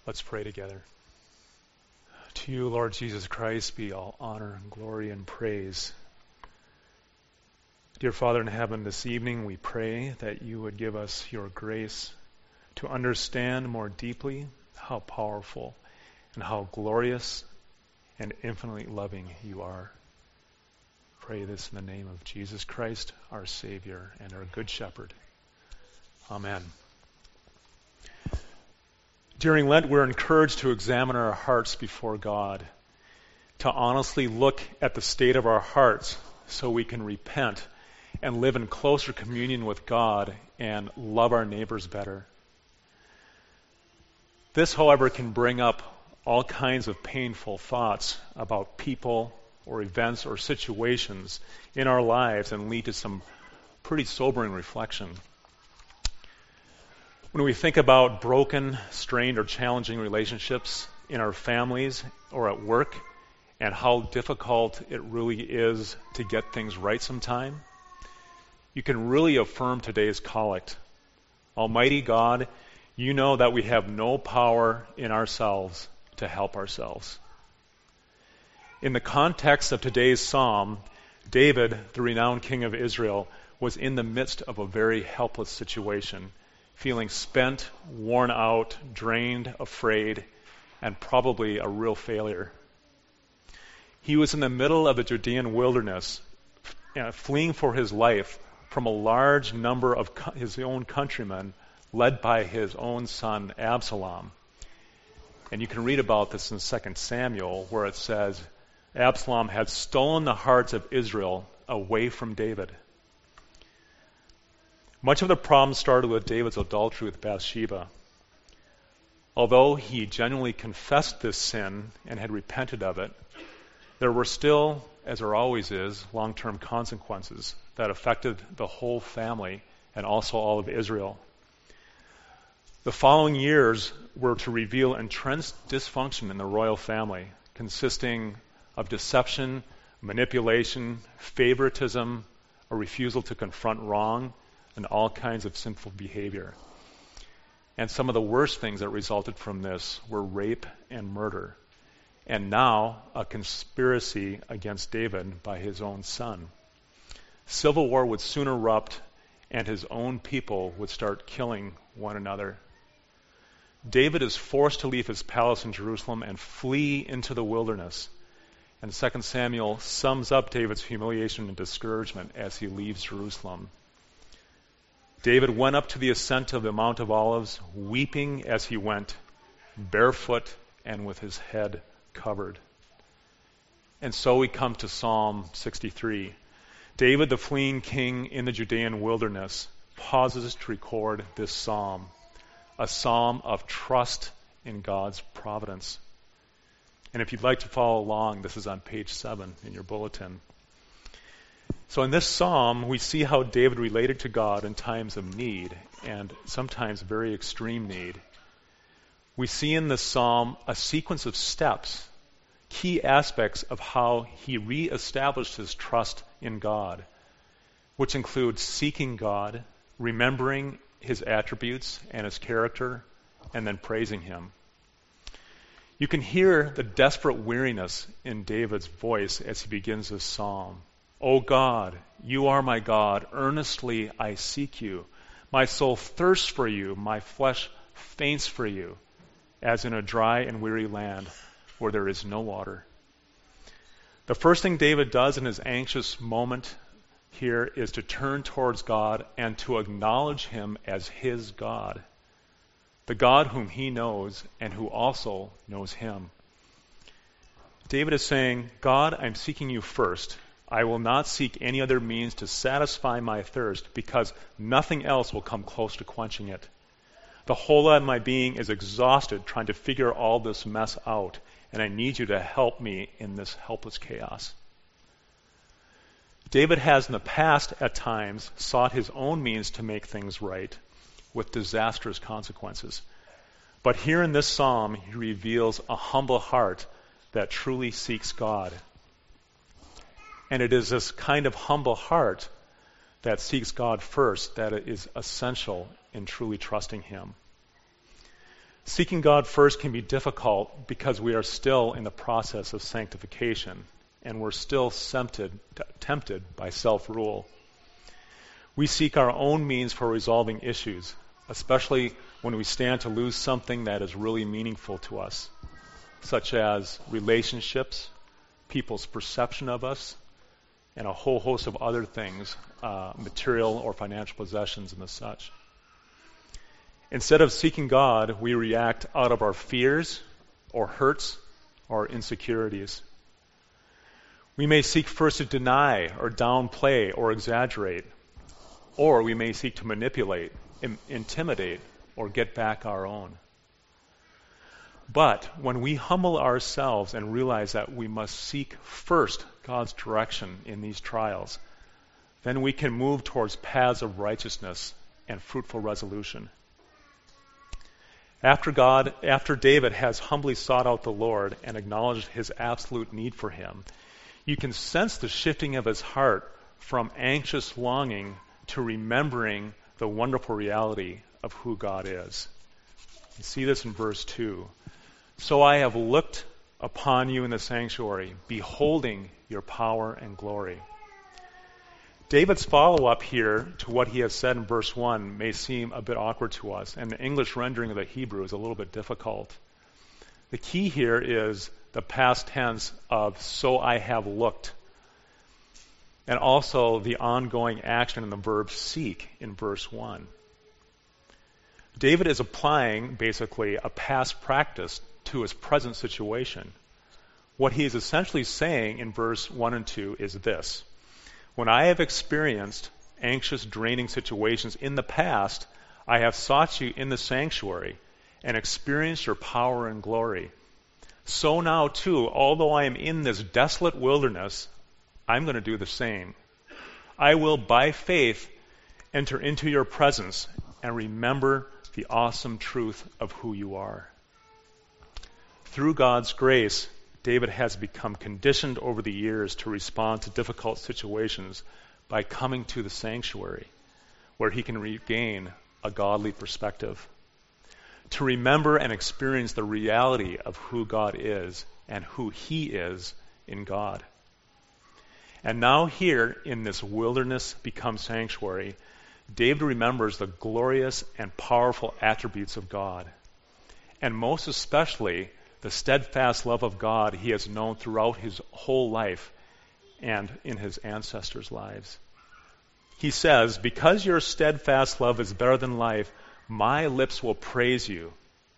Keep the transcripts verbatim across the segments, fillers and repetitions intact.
Let's pray together. To you, Lord Jesus Christ, be all honor and glory and praise. Dear Father in heaven, this evening we pray that you would give us your grace to understand more deeply how powerful and how glorious and infinitely loving you are. Pray this in the name of Jesus Christ, our Savior and our Good Shepherd. Amen. During Lent, we're encouraged to examine our hearts before God, to honestly look at the state of our hearts so we can repent and live in closer communion with God and love our neighbors better. This, however, can bring up all kinds of painful thoughts about people or events or situations in our lives and lead to some pretty sobering reflection. When we think about broken, strained, or challenging relationships in our families or at work and how difficult it really is to get things right sometime, you can really affirm today's collect. Almighty God, you know that we have no power in ourselves to help ourselves. In the context of today's psalm, David, the renowned king of Israel, was in the midst of a very helpless situation, feeling spent, worn out, drained, afraid, and probably a real failure. He was in the middle of the Judean wilderness, uh, fleeing for his life from a large number of co- his own countrymen, led by his own son Absalom. And you can read about this in Second Samuel, where it says, Absalom had stolen the hearts of Israel away from David. Much of the problem started with David's adultery with Bathsheba. Although he genuinely confessed this sin and had repented of it, there were still, as there always is, long-term consequences that affected the whole family and also all of Israel. The following years were to reveal entrenched dysfunction in the royal family, consisting of deception, manipulation, favoritism, a refusal to confront wrong, and all kinds of sinful behavior. And some of the worst things that resulted from this were rape and murder. And now, a conspiracy against David by his own son. Civil war would soon erupt, and his own people would start killing one another. David is forced to leave his palace in Jerusalem and flee into the wilderness. And Second Samuel sums up David's humiliation and discouragement as he leaves Jerusalem. David went up to the ascent of the Mount of Olives, weeping as he went, barefoot and with his head covered. And so we come to Psalm sixty-three. David, the fleeing king in the Judean wilderness, pauses to record this psalm, a psalm of trust in God's providence. And if you'd like to follow along, this is on page seven in your bulletin. So in this psalm, we see how David related to God in times of need, and sometimes very extreme need. We see in this psalm a sequence of steps, key aspects of how he reestablished his trust in God, which include seeking God, remembering his attributes and his character, and then praising him. You can hear the desperate weariness in David's voice as he begins this psalm. O God, you are my God. Earnestly I seek you. My soul thirsts for you. My flesh faints for you, as in a dry and weary land where there is no water. The first thing David does in his anxious moment here is to turn towards God and to acknowledge him as his God, the God whom he knows and who also knows him. David is saying, God, I'm seeking you first. I will not seek any other means to satisfy my thirst because nothing else will come close to quenching it. The whole of my being is exhausted trying to figure all this mess out, and I need you to help me in this helpless chaos. David has in the past at times sought his own means to make things right with disastrous consequences. But here in this psalm, he reveals a humble heart that truly seeks God. And it is this kind of humble heart that seeks God first that is essential in truly trusting him. Seeking God first can be difficult because we are still in the process of sanctification, and we're still tempted, tempted by self-rule. We seek our own means for resolving issues, especially when we stand to lose something that is really meaningful to us, such as relationships, people's perception of us, and a whole host of other things, uh, material or financial possessions and the such. Instead of seeking God, we react out of our fears or hurts or insecurities. We may seek first to deny or downplay or exaggerate, or we may seek to manipulate, im- intimidate, or get back our own. But when we humble ourselves and realize that we must seek first God's direction in these trials, then we can move towards paths of righteousness and fruitful resolution. After God, after David has humbly sought out the Lord and acknowledged his absolute need for him, you can sense the shifting of his heart from anxious longing to remembering the wonderful reality of who God is. You see this in verse two. So I have looked upon you in the sanctuary, beholding your power and glory. David's follow-up here to what he has said in verse one may seem a bit awkward to us, and the English rendering of the Hebrew is a little bit difficult. The key here is the past tense of so I have looked, and also the ongoing action in the verb seek in verse one. David is applying, basically, a past practice to his present situation. What he is essentially saying in verse one and two is this: when I have experienced anxious, draining situations in the past, I have sought you in the sanctuary and experienced your power and glory. So now, too, although I am in this desolate wilderness, I'm going to do the same. I will, by faith, enter into your presence and remember the awesome truth of who you are. Through God's grace, David has become conditioned over the years to respond to difficult situations by coming to the sanctuary, where he can regain a godly perspective, to remember and experience the reality of who God is and who he is in God. And now here in this wilderness become sanctuary, David remembers the glorious and powerful attributes of God, and most especially the steadfast love of God he has known throughout his whole life and in his ancestors' lives. He says, because your steadfast love is better than life, my lips will praise you.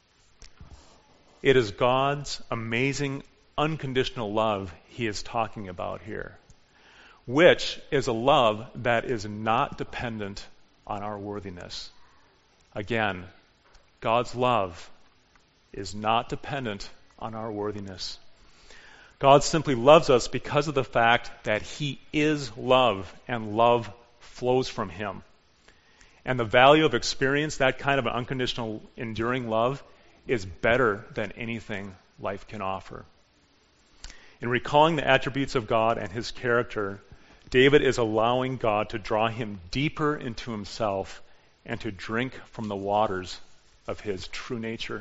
It is God's amazing, unconditional love he is talking about here, which is a love that is not dependent on our worthiness. Again, God's love is not dependent on our worthiness. God simply loves us because of the fact that he is love, and love flows from him. And the value of experience that kind of an unconditional, enduring love is better than anything life can offer. In recalling the attributes of God and his character, David is allowing God to draw him deeper into himself and to drink from the waters of his true nature.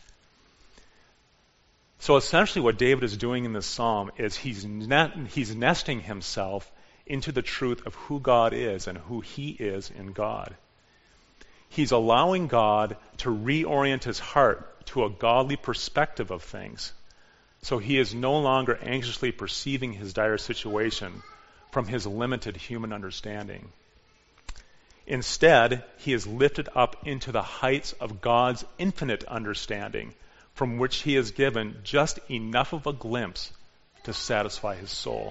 So essentially what David is doing in this psalm is he's net, he's nesting himself into the truth of who God is and who he is in God. He's allowing God to reorient his heart to a godly perspective of things. So he is no longer anxiously perceiving his dire situation from his limited human understanding. Instead, he is lifted up into the heights of God's infinite understanding, from which he is given just enough of a glimpse to satisfy his soul.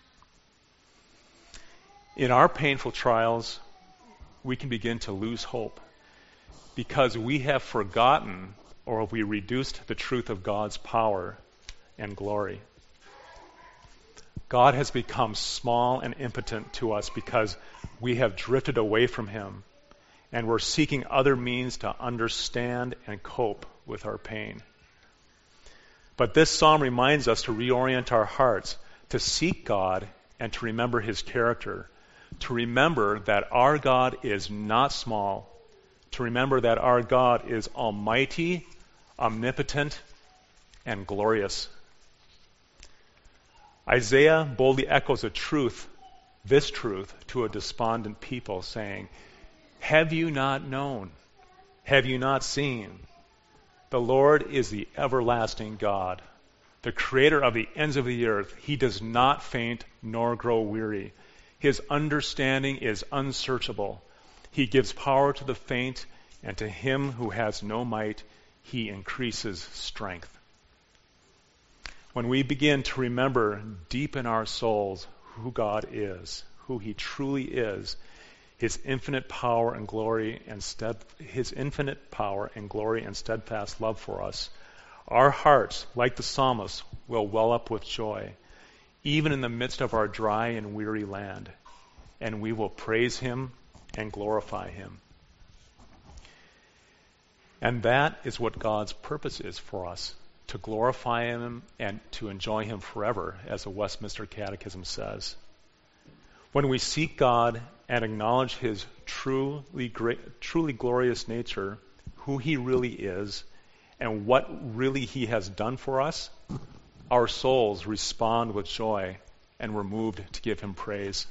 In our painful trials, we can begin to lose hope because we have forgotten or we reduced the truth of God's power and glory. God has become small and impotent to us because we have drifted away from him and we're seeking other means to understand and cope with our pain. But this psalm reminds us to reorient our hearts, to seek God and to remember his character, to remember that our God is not small, to remember that our God is almighty, omnipotent, and glorious. Isaiah boldly echoes a truth, this truth, to a despondent people, saying, "Have you not known? Have you not seen? The Lord is the everlasting God, the creator of the ends of the earth. He does not faint nor grow weary. His understanding is unsearchable. He gives power to the faint, and to him who has no might, he increases strength." When we begin to remember deep in our souls who God is, who he truly is, his infinite power and glory and stead, his infinite power and glory and steadfast love for us, our hearts, like the psalmist, will well up with joy, even in the midst of our dry and weary land, and we will praise him and glorify him. And that is what God's purpose is for us, to glorify him and to enjoy him forever, as the Westminster Catechism says. When we seek God and acknowledge his truly great, truly glorious nature, who he really is, and what really he has done for us, our souls respond with joy, and we're moved to give him praise.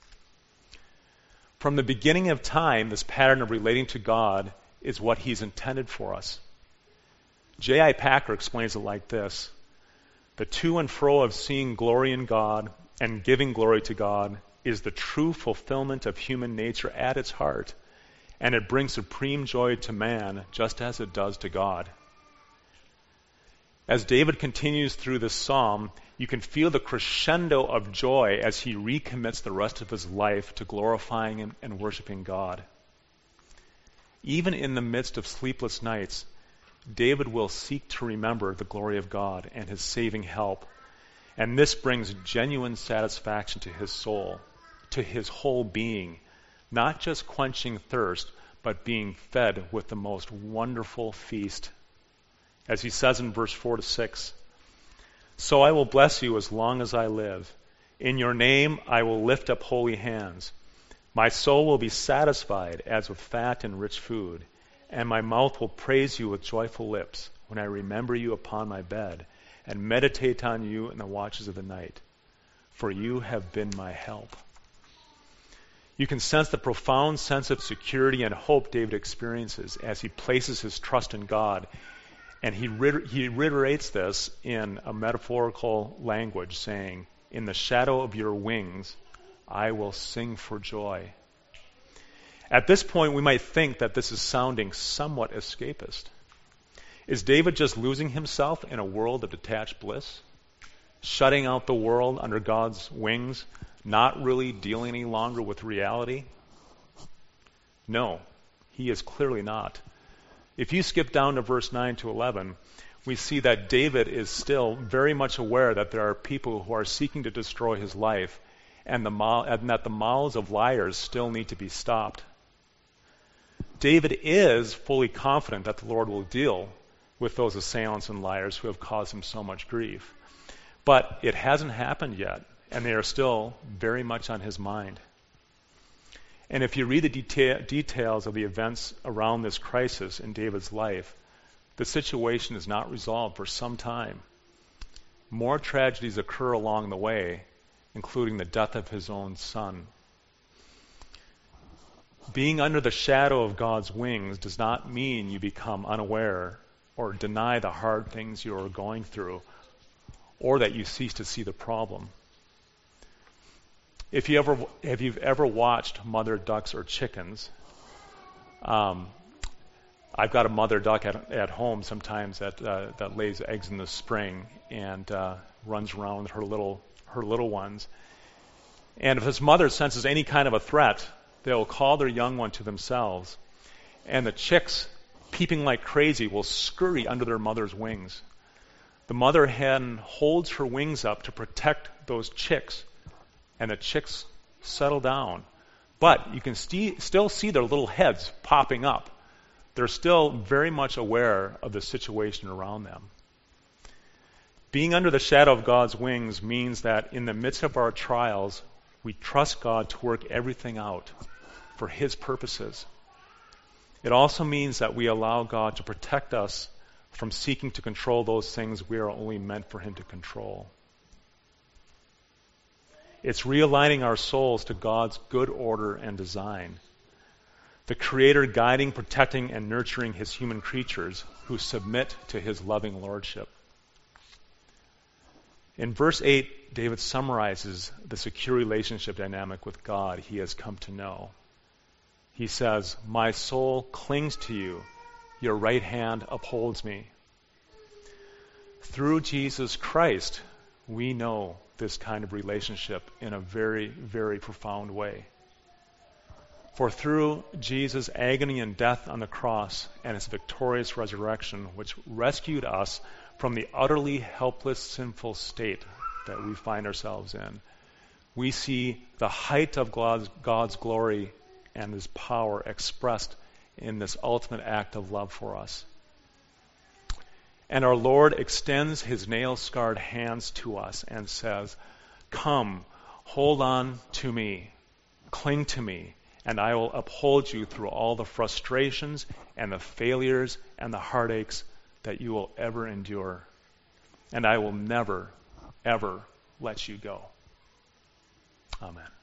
From the beginning of time, this pattern of relating to God is what he's intended for us. J I Packer explains it like this: the to and fro of seeing glory in God and giving glory to God is the true fulfillment of human nature at its heart, and it brings supreme joy to man just as it does to God. As David continues through this psalm, you can feel the crescendo of joy as he recommits the rest of his life to glorifying him and worshiping God. Even in the midst of sleepless nights, David will seek to remember the glory of God and his saving help, and this brings genuine satisfaction to his soul, to his whole being, not just quenching thirst, but being fed with the most wonderful feast. As he says in verse four to six, "So I will bless you as long as I live. In your name I will lift up holy hands. My soul will be satisfied as with fat and rich food, and my mouth will praise you with joyful lips when I remember you upon my bed and meditate on you in the watches of the night. For you have been my help." You can sense the profound sense of security and hope David experiences as he places his trust in God. And he, re- he reiterates this in a metaphorical language, saying, "In the shadow of your wings, I will sing for joy." At this point, we might think that this is sounding somewhat escapist. Is David just losing himself in a world of detached bliss? Shutting out the world under God's wings, not really dealing any longer with reality? No, he is clearly not. If you skip down to verse nine to eleven, we see that David is still very much aware that there are people who are seeking to destroy his life, and, the, and that the mouths of liars still need to be stopped. David is fully confident that the Lord will deal with those assailants and liars who have caused him so much grief. But it hasn't happened yet, and they are still very much on his mind. And if you read the deta- details of the events around this crisis in David's life, the situation is not resolved for some time. More tragedies occur along the way, including the death of his own son. Being under the shadow of God's wings does not mean you become unaware or deny the hard things you are going through, or that you cease to see the problem. If you ever, if you've ever watched mother ducks or chickens, um, I've got a mother duck at, at home sometimes that uh, that lays eggs in the spring and uh, runs around with her little her little ones. And if this mother senses any kind of a threat, they'll call their young one to themselves, and the chicks, peeping like crazy, will scurry under their mother's wings. The mother hen holds her wings up to protect those chicks, and the chicks settle down. But you can st- still see their little heads popping up. They're still very much aware of the situation around them. Being under the shadow of God's wings means that in the midst of our trials, we trust God to work everything out for His purposes. It also means that we allow God to protect us from seeking to control those things we are only meant for him to control. It's realigning our souls to God's good order and design. The Creator guiding, protecting, and nurturing his human creatures who submit to his loving lordship. In verse eight, David summarizes the secure relationship dynamic with God he has come to know. He says, "My soul clings to you. Your right hand upholds me." Through Jesus Christ, we know this kind of relationship in a very, very profound way. For through Jesus' agony and death on the cross and his victorious resurrection, which rescued us from the utterly helpless, sinful state that we find ourselves in, we see the height of God's, God's glory and his power expressed in this ultimate act of love for us. And our Lord extends his nail-scarred hands to us and says, "Come, hold on to me, cling to me, and I will uphold you through all the frustrations and the failures and the heartaches that you will ever endure. And I will never, ever let you go." Amen.